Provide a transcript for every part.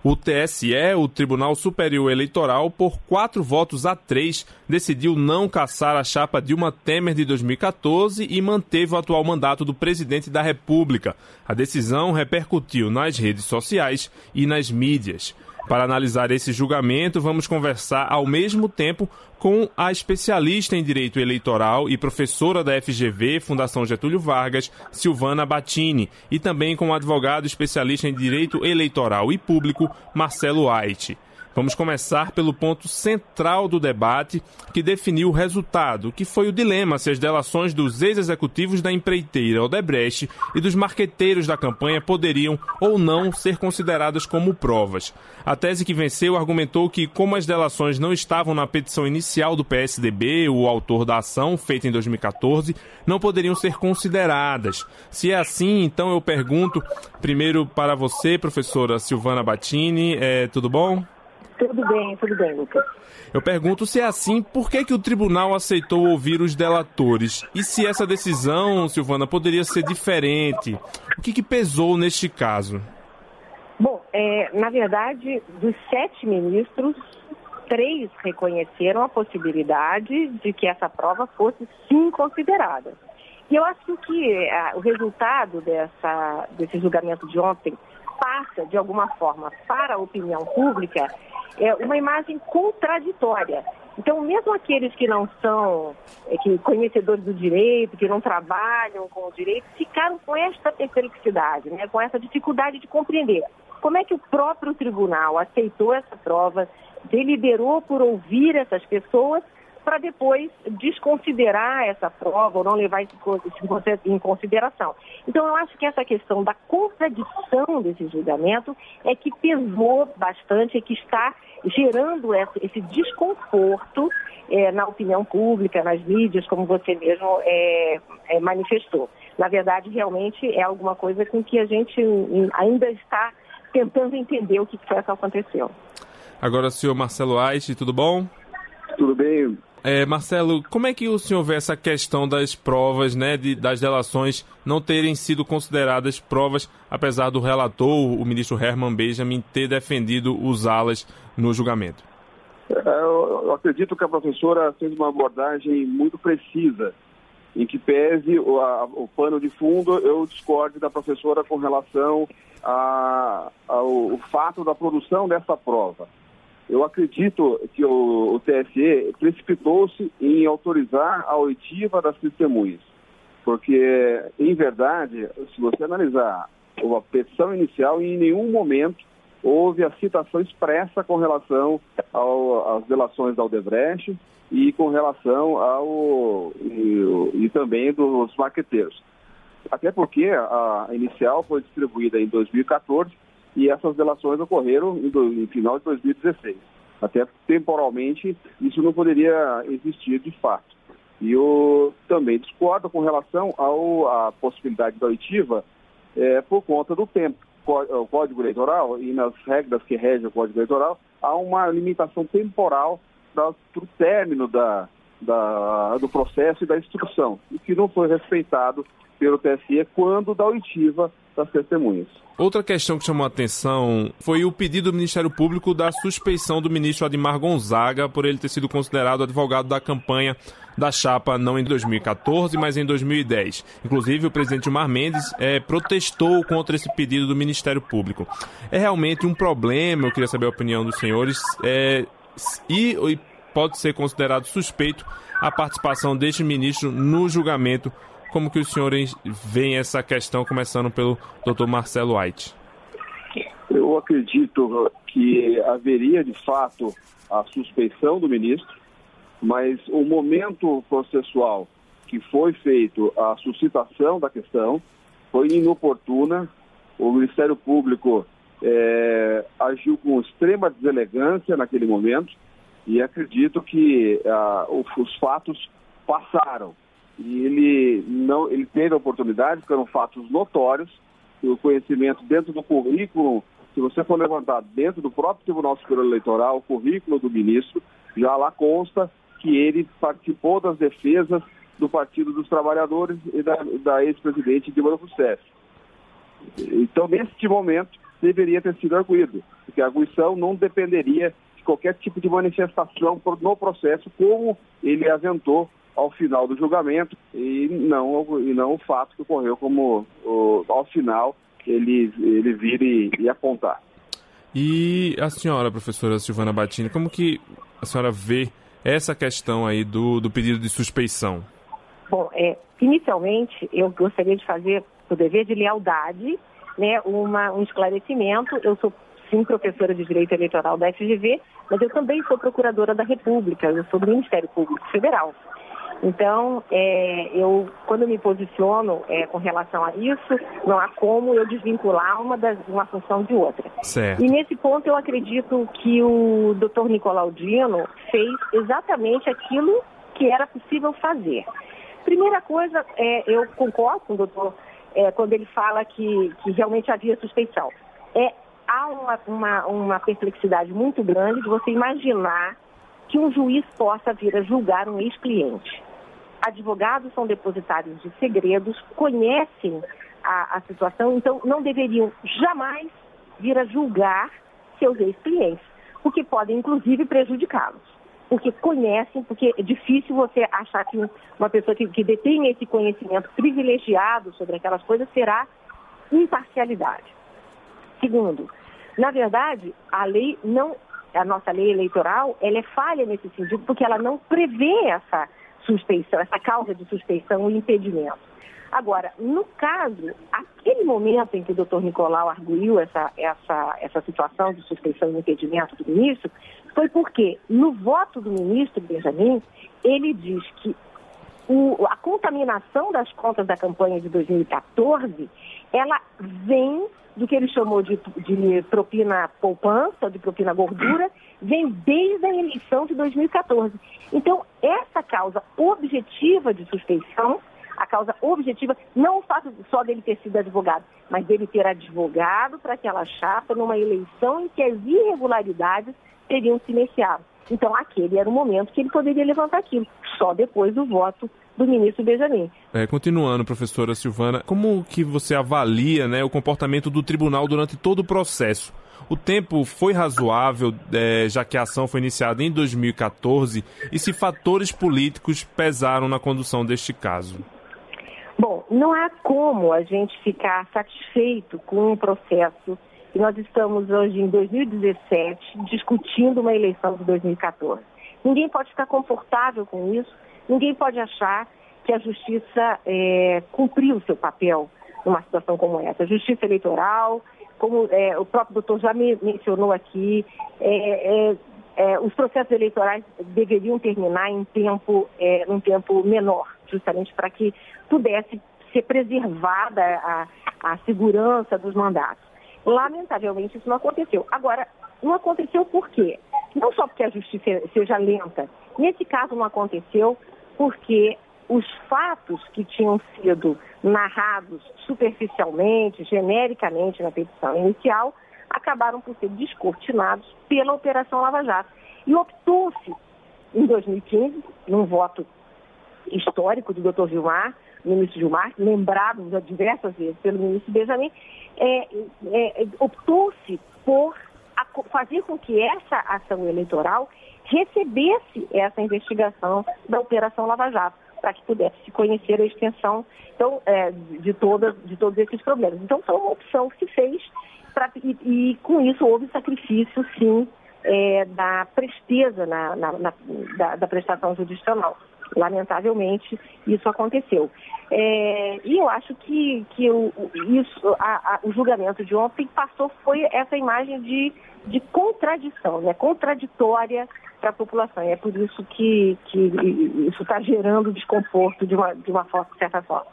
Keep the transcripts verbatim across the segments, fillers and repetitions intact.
O T S E, o Tribunal Superior Eleitoral, por quatro votos a três, decidiu não cassar a chapa Dilma Temer de dois mil e quatorze e manteve o atual mandato do presidente da República. A decisão repercutiu nas redes sociais e nas mídias. Para analisar esse julgamento, vamos conversar ao mesmo tempo com a especialista em Direito Eleitoral e professora da F G V, Fundação Getúlio Vargas, Silvana Battini, e também com o advogado especialista em Direito Eleitoral e Público, Marcelo White. Vamos começar pelo ponto central do debate, que definiu o resultado, que foi o dilema se as delações dos ex-executivos da empreiteira Odebrecht e dos marqueteiros da campanha poderiam ou não ser consideradas como provas. A tese que venceu argumentou que, como as delações não estavam na petição inicial do P S D B, o autor da ação, feita em dois mil e quatorze, não poderiam ser consideradas. Se é assim, então eu pergunto, primeiro para você, professora Silvana Battini, é, tudo bom? Tudo bem, tudo bem, Lucas. Eu pergunto, se é assim, por que que o tribunal aceitou ouvir os delatores? E se essa decisão, Silvana, poderia ser diferente? O que que pesou neste caso? Bom, é, na verdade, dos sete ministros, três reconheceram a possibilidade de que essa prova fosse sim considerada. E eu acho que a, o resultado dessa, desse julgamento de ontem passa, de alguma forma, para a opinião pública, é uma imagem contraditória. Então, mesmo aqueles que não são é, que conhecedores do direito, que não trabalham com o direito, ficaram com esta perplexidade, né, com essa dificuldade de compreender como é que o próprio tribunal aceitou essa prova, deliberou por ouvir essas pessoas, para depois desconsiderar essa prova ou não levar isso em consideração. Então, eu acho que essa questão da contradição desse julgamento é que pesou bastante e que está gerando esse desconforto é, na opinião pública, nas mídias, como você mesmo é, é, manifestou. Na verdade, realmente é alguma coisa com que a gente ainda está tentando entender o que foi que aconteceu. Agora, senhor Marcelo White, tudo bom? Tudo bem. É, Marcelo, como é que o senhor vê essa questão das provas, né, de, das delações não terem sido consideradas provas, apesar do relator, o ministro Herman Benjamin, ter defendido usá-las no julgamento? Eu acredito que a professora fez uma abordagem muito precisa, em que pese o, a, o pano de fundo, eu discordo da professora com relação a, ao, ao fato da produção dessa prova. Eu acredito que o, o T S E precipitou-se em autorizar a oitiva das testemunhas, porque, em verdade, se você analisar a petição inicial, em nenhum momento houve a citação expressa com relação ao, às delações da Odebrecht e com relação ao e, e também dos marqueteiros. Até porque a inicial foi distribuída em dois mil e quatorze e essas delações ocorreram em, do, em final de dois mil e dezesseis. Até temporalmente isso não poderia existir de fato. E eu também discordo com relação ao, à possibilidade da oitiva é, por conta do tempo. O Código Eleitoral e nas regras que regem o Código Eleitoral há uma limitação temporal para o término da, da, do processo e da instrução, o que não foi respeitado pelo T S E quando da oitiva das testemunhas. Outra questão que chamou a atenção foi o pedido do Ministério Público da suspeição do ministro Admar Gonzaga por ele ter sido considerado advogado da campanha da chapa não em dois mil e quatorze, mas em dois mil e dez. Inclusive, o presidente Gilmar Mendes é, protestou contra esse pedido do Ministério Público. É realmente um problema, eu queria saber a opinião dos senhores, é, e, e pode ser considerado suspeito a participação deste ministro no julgamento. Como que os senhores veem essa questão, começando pelo doutor Marcelo White? Eu acredito que haveria, de fato, a suspeição do ministro, mas o momento processual que foi feito a suscitação da questão foi inoportuna. O Ministério Público é, agiu com extrema deselegância naquele momento e acredito que ah, os fatos passaram. E ele, não, ele teve a oportunidade, porque eram fatos notórios, e o conhecimento dentro do currículo, se você for levantar dentro do próprio Tribunal Superior Eleitoral, o currículo do ministro, já lá consta que ele participou das defesas do Partido dos Trabalhadores e da, da ex-presidente Dilma Rousseff. Então, neste momento, deveria ter sido arguído, porque a arguição não dependeria de qualquer tipo de manifestação no processo, como ele aventou ao final do julgamento, e não, e não o fato que ocorreu como o, ao final ele, ele vir e, e apontar. E a senhora, professora Silvana Battini, como que a senhora vê essa questão aí do, do pedido de suspeição? Bom, é, inicialmente eu gostaria de fazer o dever de lealdade, né, uma, um esclarecimento. Eu sou, sim, professora de Direito Eleitoral da F G V, mas eu também sou procuradora da República, eu sou do Ministério Público Federal. Então, é, eu, quando eu me posiciono é, com relação a isso, não há como eu desvincular uma, das, uma função de outra. Certo. E nesse ponto eu acredito que o doutor Nicolau Dino fez exatamente aquilo que era possível fazer. Primeira coisa, é, eu concordo com o doutor é, quando ele fala que, que realmente havia suspeição. É, há uma, uma, uma perplexidade muito grande de você imaginar que um juiz possa vir a julgar um ex-cliente. Advogados são depositários de segredos, conhecem a, a situação, então não deveriam jamais vir a julgar seus ex-clientes, porque podem, inclusive, prejudicá-los. Porque conhecem, porque é difícil você achar que uma pessoa que, que detém esse conhecimento privilegiado sobre aquelas coisas terá imparcialidade. Segundo, na verdade, a lei não, a nossa lei eleitoral, ela é falha nesse sentido, porque ela não prevê essa suspeição, essa causa de suspeição e impedimento. Agora, no caso, aquele momento em que o doutor Nicolau arguiu essa, essa, essa situação de suspeição e impedimento do ministro, foi porque, no voto do ministro Benjamin, ele diz que o, a contaminação das contas da campanha de dois mil e quatorze, ela vem do que ele chamou de, de propina poupança, de propina gordura, vem desde a eleição de dois mil e quatorze. Então, essa causa objetiva de suspeição, a causa objetiva, não o fato só dele ter sido advogado, mas dele ter advogado para aquela chapa numa eleição em que as irregularidades teriam se iniciado. Então, aquele era o momento que ele poderia levantar aquilo, só depois do voto do ministro Benjamin. É, continuando, professora Silvana, como que você avalia, né, o comportamento do tribunal durante todo o processo? O tempo foi razoável, é, já que a ação foi iniciada em dois mil e quatorze, e se fatores políticos pesaram na condução deste caso? Bom, não há como a gente ficar satisfeito com um processo e nós estamos hoje em dois mil e dezessete discutindo uma eleição de dois mil e quatorze. Ninguém pode ficar confortável com isso, ninguém pode achar que a justiça é, cumpriu o seu papel numa situação como essa. A justiça eleitoral, como é, o próprio doutor já me mencionou aqui, é, é, é, os processos eleitorais deveriam terminar em tempo, é, um tempo menor, justamente para que pudesse ser preservada a, a segurança dos mandatos. Lamentavelmente, isso não aconteceu. Agora, não aconteceu por quê? Não só porque a justiça seja lenta. Nesse caso, não aconteceu porque os fatos que tinham sido narrados superficialmente, genericamente na petição inicial, acabaram por ser descortinados pela Operação Lava Jato. E optou-se, em dois mil e quinze, num voto histórico do doutor Gilmar, ministro Gilmar, lembrado diversas vezes pelo ministro Benjamin, é, é, optou-se por a, fazer com que essa ação eleitoral recebesse essa investigação da Operação Lava Jato, para que pudesse se conhecer a extensão então, é, de, toda, de todos esses problemas. Então, foi uma opção que se fez pra, e, e, com isso, houve sacrifício, sim, é, da presteza na, na, na, da, da prestação judicional. Lamentavelmente, isso aconteceu. É, e eu acho que, que o, isso, a, a, o julgamento de ontem passou, foi essa imagem de, de contradição, né, contraditória para a população. E é por isso que, que isso está gerando desconforto de uma, de uma forma, de certa forma.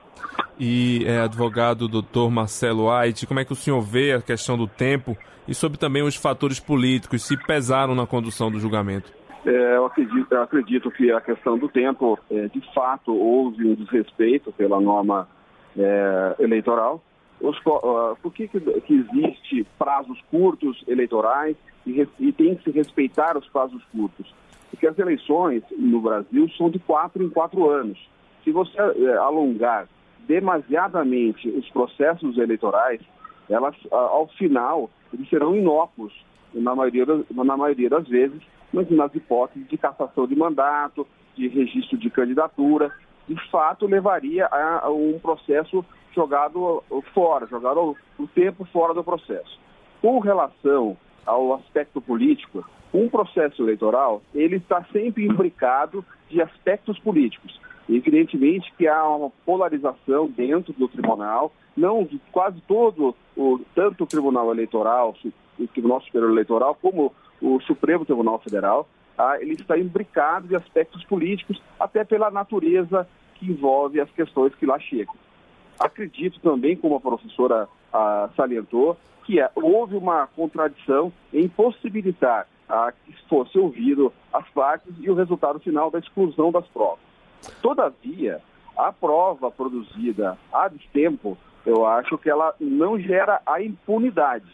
E é, advogado doutor Marcelo Ait, como é que o senhor vê a questão do tempo e sobre também os fatores políticos, se pesaram na condução do julgamento? É, eu, acredito, eu acredito que a questão do tempo, é, de fato, houve um desrespeito pela norma é, eleitoral. Os, uh, por que, que, que existe prazos curtos eleitorais e, e tem que se respeitar os prazos curtos? Porque as eleições no Brasil são de quatro em quatro anos. Se você é, alongar demasiadamente os processos eleitorais, elas, ao final, eles serão inócuos, na maioria, na maioria das vezes, mas nas hipóteses de cassação de mandato, de registro de candidatura, de fato levaria a, a um processo jogado fora, jogado o tempo fora do processo. Com relação ao aspecto político, um processo eleitoral, ele está sempre imbricado de aspectos políticos. Evidentemente que há uma polarização dentro do tribunal, não de quase todo, o, tanto o Tribunal Eleitoral, o Tribunal Superior Eleitoral, como o Supremo Tribunal Federal, ah, ele está imbricado de aspectos políticos, até pela natureza que envolve as questões que lá chegam. Acredito também, como a professora ah, salientou, que é, houve uma contradição em possibilitar ah, que fosse ouvido as partes e o resultado final da exclusão das provas. Todavia, a prova produzida há tempo, eu acho que ela não gera a impunidade,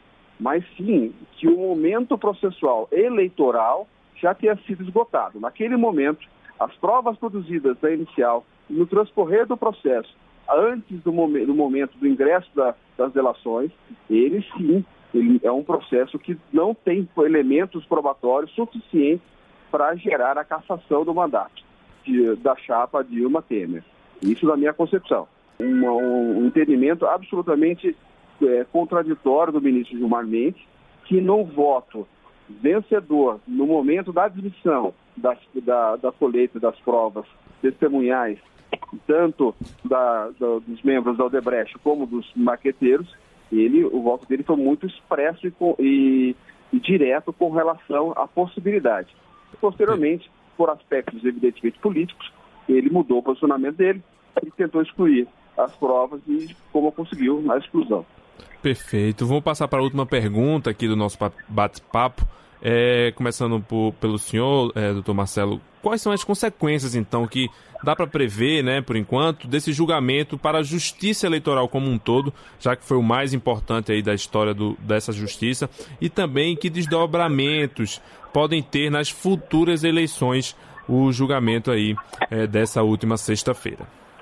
mas sim que o momento processual eleitoral já tenha sido esgotado. Naquele momento, as provas produzidas da inicial, no transcorrer do processo, antes do, momen- do momento do ingresso da, das delações, ele sim ele é um processo que não tem elementos probatórios suficientes para gerar a cassação do mandato de, da chapa Dilma Temer. Isso na minha concepção. Um, um entendimento absolutamente é, contraditório do ministro Gilmar Mendes, que no voto vencedor, no momento da admissão das, da, da colheita das provas testemunhais, tanto da, da, dos membros da Odebrecht como dos maqueteiros, ele, o voto dele foi muito expresso e, e, e direto com relação à possibilidade. Posteriormente, por aspectos evidentemente políticos, ele mudou o posicionamento dele e tentou excluir as provas e como conseguiu a exclusão. Perfeito. Vamos passar para a última pergunta aqui do nosso bate-papo. É, começando por, pelo senhor, é, doutor Marcelo, quais são as consequências, então, que dá para prever, né, por enquanto, desse julgamento para a justiça eleitoral como um todo, já que foi o mais importante aí da história do, dessa justiça, e também que desdobramentos podem ter nas futuras eleições o julgamento aí é, dessa última sexta-feira?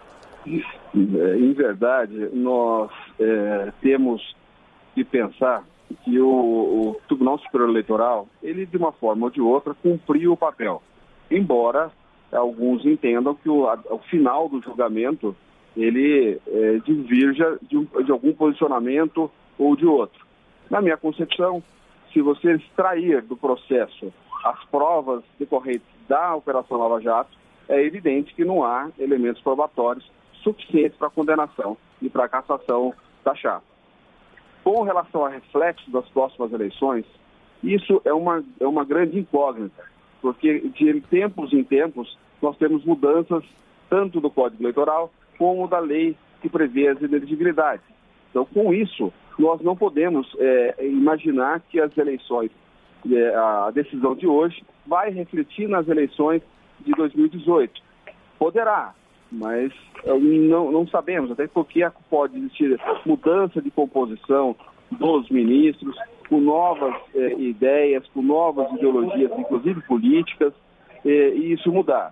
Em verdade, nós é, temos que pensar que o, o Tribunal Superior Eleitoral, ele de uma forma ou de outra cumpriu o papel, embora alguns entendam que o, a, o final do julgamento ele é, divirja de, um, de algum posicionamento ou de outro. Na minha concepção, se você extrair do processo as provas decorrentes da Operação Lava Jato, é evidente que não há elementos probatórios suficientes para a condenação e para a cassação da chapa. Com relação a reflexos das próximas eleições, isso é uma, é uma grande incógnita, porque de tempos em tempos nós temos mudanças tanto do Código Eleitoral como da lei que prevê as inelegibilidades. Então, com isso, nós não podemos é, imaginar que as eleições, é, a decisão de hoje, vai refletir nas eleições de dois mil e dezoito. Poderá, mas não, não sabemos, até porque pode existir mudança de composição dos ministros, com novas eh, ideias, com novas ideologias, inclusive políticas, eh, e isso mudar.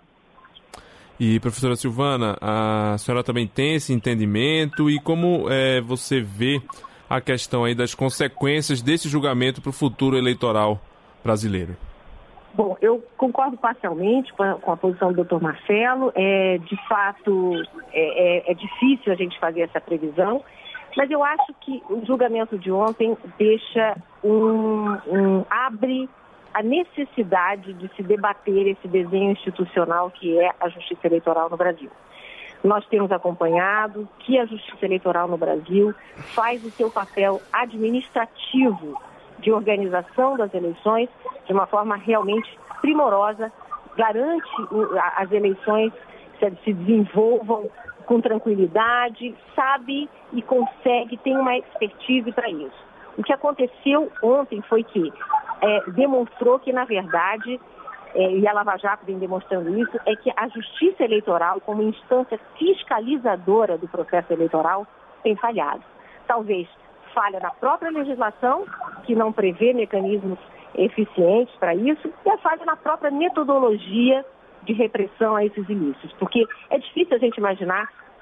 E, professora Silvana, a senhora também tem esse entendimento e como eh, você vê a questão aí das consequências desse julgamento para o futuro eleitoral brasileiro? Bom, eu concordo parcialmente com a, com a posição do doutor Marcelo. É, de fato, é, é, é difícil a gente fazer essa previsão, mas eu acho que o julgamento de ontem deixa um, um abre a necessidade de se debater esse desenho institucional que é a justiça eleitoral no Brasil. Nós temos acompanhado que a justiça eleitoral no Brasil faz o seu papel administrativo de organização das eleições de uma forma realmente primorosa, garante as eleições se desenvolvam com tranquilidade, sabe e consegue, tem uma expertise para isso. O que aconteceu ontem foi que é, demonstrou que, na verdade, é, e a Lava Jato vem demonstrando isso, é que a justiça eleitoral, como instância fiscalizadora do processo eleitoral, tem falhado. Talvez falha na própria legislação, que não prevê mecanismos eficientes para isso, e a falha na própria metodologia de repressão a esses ilícitos. Porque é difícil a gente imaginar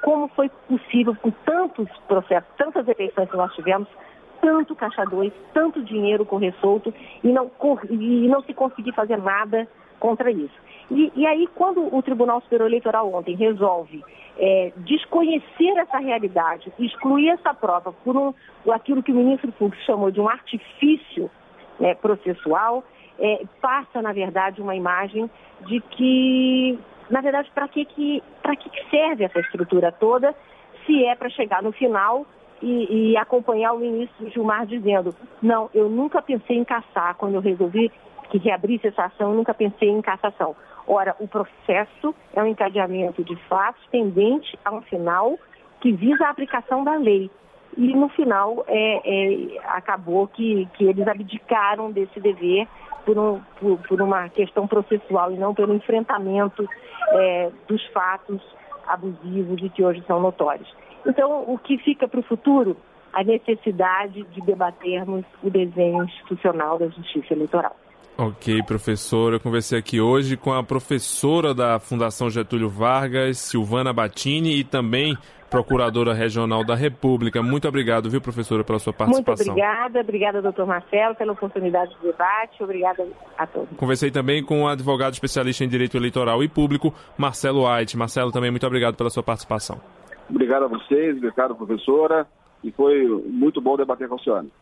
como foi possível, com tantos processos, tantas eleições que nós tivemos, tanto caixa dois, tanto dinheiro correr solto e não, e não se conseguir fazer nada contra isso. E, e aí, quando o Tribunal Superior Eleitoral ontem resolve é, desconhecer essa realidade, excluir essa prova por um, aquilo que o ministro Fux chamou de um artifício, né, processual, é, passa, na verdade, uma imagem de que, na verdade, para que, que, para que serve essa estrutura toda, se é para chegar no final e, e acompanhar o ministro Gilmar dizendo: não, eu nunca pensei em cassar, quando eu resolvi que reabrisse essa ação, eu nunca pensei em cassação. Ora, o processo é um encadeamento de fatos tendente a um final que visa a aplicação da lei. E, no final, é, é, acabou que, que eles abdicaram desse dever por, um, por, por uma questão processual e não pelo enfrentamento é, dos fatos abusivos e que hoje são notórios. Então, o que fica para o futuro? A necessidade de debatermos o desenho institucional da Justiça Eleitoral. Ok, professora. Eu conversei aqui hoje com a professora da Fundação Getúlio Vargas, Silvana Battini, e também procuradora regional da República. Muito obrigado, viu, professora, pela sua participação. Muito obrigada. Obrigada, doutor Marcelo, pela oportunidade de debate. Obrigada a todos. Conversei também com o advogado especialista em Direito Eleitoral e Público, Marcelo White. Marcelo, também muito obrigado pela sua participação. Obrigado a vocês, obrigado, professora, e foi muito bom debater com a senhora.